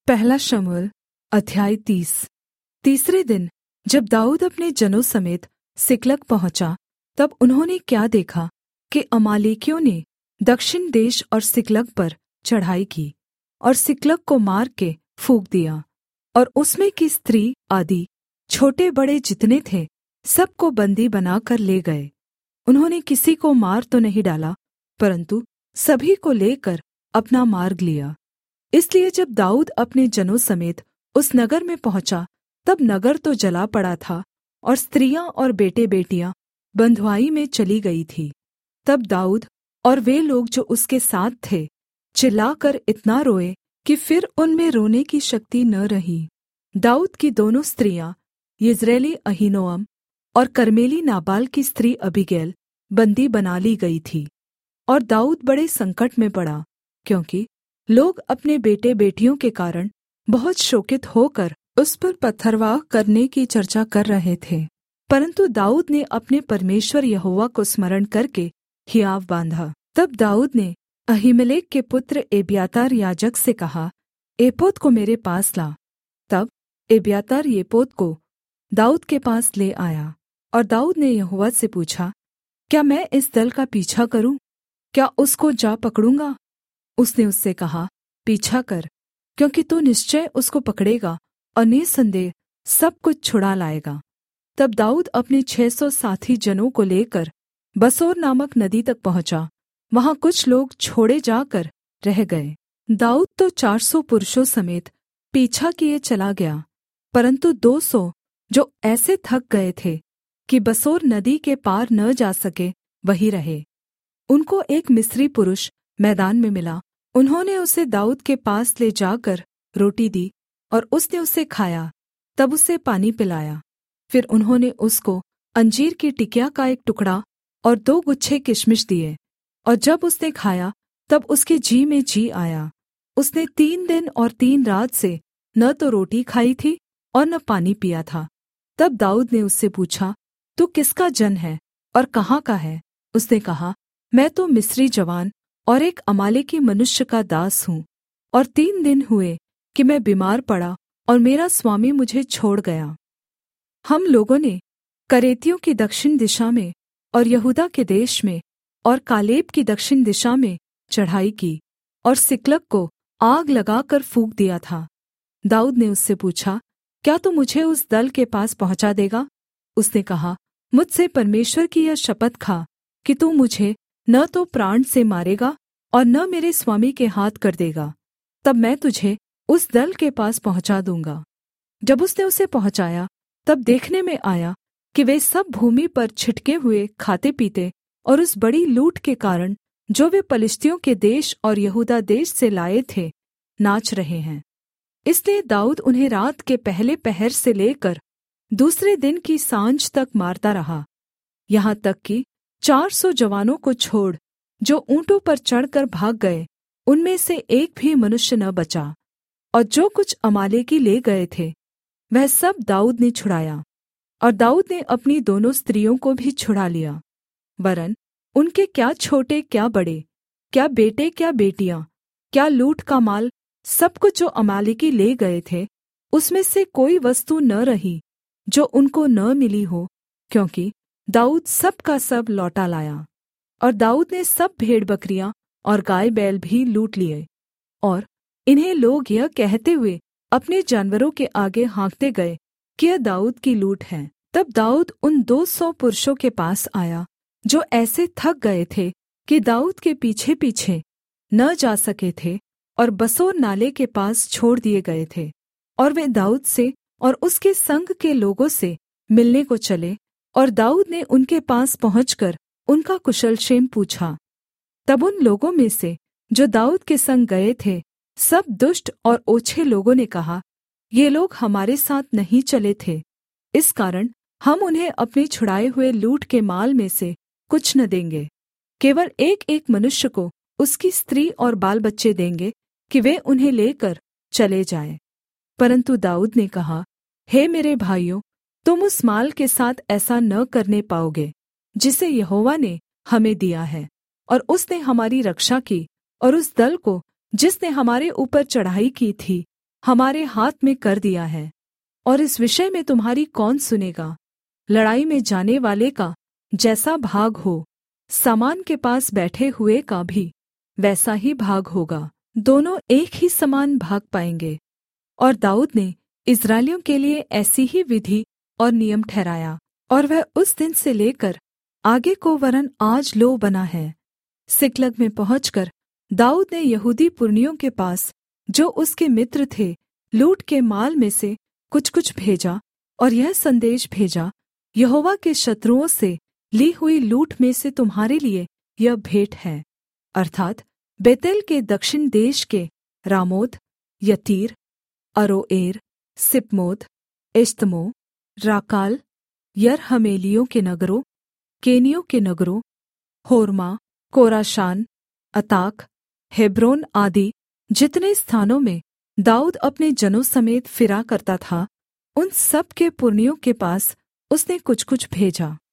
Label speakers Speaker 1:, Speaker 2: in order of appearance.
Speaker 1: पहला शमूएल अध्याय 30। तीसरे दिन जब दाऊद अपने जनों समेत सिकलग पहुँचा, तब उन्होंने क्या देखा कि अमालेकियों ने दक्षिण देश और सिकलग पर चढ़ाई की और सिकलग को मार के फूँक दिया, और उसमें की स्त्री आदि छोटे बड़े जितने थे सबको बन्दी बनाकर ले गए। उन्होंने किसी को मार तो नहीं डाला, परन्तु सभी को लेकर अपना मार्ग लिया। इसलिए जब दाऊद अपने जनों समेत उस नगर में पहुँचा, तब नगर तो जला पड़ा था और स्त्रियाँ और बेटे बेटियाँ बँधुआई में चली गई थीं। तब दाऊद और वे लोग जो उसके साथ थे चिल्लाकर इतना रोए कि फिर उनमें रोने की शक्ति न रही। दाऊद की दोनों स्त्रियाँ यिज्रेली अहीनोअम और कर्मेली नाबाल की स्त्री अबीगैल बन्दी बना ली गई थी। और दाऊद बड़े संकट में पड़ा, क्योंकि लोग अपने बेटे बेटियों के कारण बहुत शोकित होकर उस पर पथरवाह करने की चर्चा कर रहे थे। परन्तु दाऊद ने अपने परमेश्वर यहोवा को स्मरण करके हियाव बाँधा। तब दाऊद ने अहीमेलेक के पुत्र एब्यातार याजक से कहा, एपोद को मेरे पास ला। तब एब्यातार एपोद को दाऊद के पास ले आया। और दाऊद ने यहोवा से पूछा, क्या मैं इस दल का पीछा करूँ? क्या उसको जा पकड़ूँगा? उसने उससे कहा, पीछा कर, क्योंकि तू निश्चय उसको पकड़ेगा और निःसन्देह सब कुछ छुड़ा लाएगा। तब दाऊद अपने 600 साथी जनों को लेकर बसोर नामक नदी तक पहुँचा। वहाँ कुछ लोग छोड़े जाकर रह गए। दाऊद तो 400 पुरुषों समेत पीछा किए चला गया, परन्तु 200 जो ऐसे थक गए थे कि बसोर नदी के पार न जा सके, वहीं रहे। उनको एक मिस्री पुरुष मैदान में मिला। उन्होंने उसे दाऊद के पास ले जाकर रोटी दी और उसने उसे खाया। तब उसे पानी पिलाया। फिर उन्होंने उसको अंजीर की टिकिया का एक टुकड़ा और 2 गुच्छे किशमिश दिए। और जब उसने खाया, तब उसके जी में जी आया। उसने 3 दिन और 3 रात से न तो रोटी खाई थी और न पानी पिया था। तब दाऊद ने उससे पूछा, तू किसका जन है और कहाँ का है? उसने कहा, मैं तो मिस्री जवान और एक अमालेकी मनुष्य का दास हूँ, और 3 दिन हुए कि मैं बीमार पड़ा और मेरा स्वामी मुझे छोड़ गया। हम लोगों ने करेतियों की दक्षिण दिशा में और यहूदा के देश में और कालेब की दक्षिण दिशा में चढ़ाई की और सिकलग को आग लगाकर फूँक दिया था। दाऊद ने उससे पूछा, क्या तू मुझे उस दल के पास पहुँचा देगा? उसने कहा, मुझसे परमेश्वर की यह शपथ खा कि तू मुझे न तो प्राण से मारेगा और न मेरे स्वामी के हाथ कर देगा, तब मैं तुझे उस दल के पास पहुँचा दूँगा। जब उसने उसे पहुँचाया, तब देखने में आया कि वे सब भूमि पर छिटके हुए खाते पीते और उस बड़ी लूट के कारण जो वे पलिश्तियों के देश और यहूदा देश से लाए थे, नाच रहे हैं। इसलिए दाऊद उन्हें रात के पहले पहर से लेकर दूसरे दिन की सांझ तक मारता रहा, यहाँ तक कि 400 जवानों को छोड़ जो ऊँटों पर चढ़कर भाग गए, उनमें से एक भी मनुष्य न बचा। और जो कुछ अमालेकी ले गए थे, वह सब दाऊद ने छुड़ाया। और दाऊद ने अपनी दोनों स्त्रियों को भी छुड़ा लिया, वरन् उनके क्या छोटे क्या बड़े, क्या बेटे क्या बेटियाँ, क्या लूट का माल, सब कुछ जो अमालेकी ले गए थे, उसमें से कोई वस्तु न रही जो उनको न मिली हो, क्योंकि दाऊद सब का सब लौटा लाया। और दाऊद ने सब भेड़बकरियाँ और गाय बैल भी लूट लिए। और इन्हें लोग यह कहते हुए अपने जानवरों के आगे हाँकते गए कि यह दाऊद की लूट है। तब दाऊद उन 200 पुरुषों के पास आया जो ऐसे थक गए थे कि दाऊद के पीछे पीछे न जा सके थे और बसोर नाले के पास छोड़ दिए गए थे। और वे दाऊद से और उसके संग के लोगों से मिलने को चले, और दाऊद ने उनके पास पहुँचकर उनका कुशल क्षेम पूछा। तब उन लोगों में से जो दाऊद के संग गए थे, सब दुष्ट और ओछे लोगों ने कहा, ये लोग हमारे साथ नहीं चले थे, इस कारण हम उन्हें अपने छुड़ाए हुए लूट के माल में से कुछ न देंगे, केवल एक-एक मनुष्य को उसकी स्त्री और बाल बच्चे देंगे कि वे उन्हें लेकर चले जाएँ। परन्तु दाऊद ने कहा, हे मेरे भाइयों, तुम उस माल के साथ ऐसा न करने पाओगे जिसे यहोवा ने हमें दिया है, और उसने हमारी रक्षा की, और उस दल को जिसने हमारे ऊपर चढ़ाई की थी हमारे हाथ में कर दिया है, और इस विषय में तुम्हारी कौन सुनेगा। लड़ाई में जाने वाले का जैसा भाग हो, सामान के पास बैठे हुए का भी वैसा ही भाग होगा, दोनों एक ही समान भाग पाएंगे। और दाऊद ने इस्राएलियों के लिए ऐसी ही विधि और नियम ठहराया, और वह उस दिन से लेकर आगे को वरन् आज लो बना है। सिकलग में पहुँचकर दाऊद ने यहूदी पुरनियों के पास, जो उसके मित्र थे, लूट के माल में से कुछ कुछ भेजा, और यह संदेश भेजा, यहोवा के शत्रुओं से ली हुई लूट में से तुम्हारे लिए यह भेंट है, अर्थात् बेतेल के दक्षिण देश के रामोत, यतीर, अरोएर, सिपमोत, एश्तमो, राकाल, यरहमेलियों के नगरों, केनियों के नगरों, होर्मा, कोराशान, अताक, हेब्रोन आदि जितने स्थानों में दाऊद अपने जनों समेत फिरा करता था, उन सब के पुरनियों के पास उसने कुछ कुछ भेजा।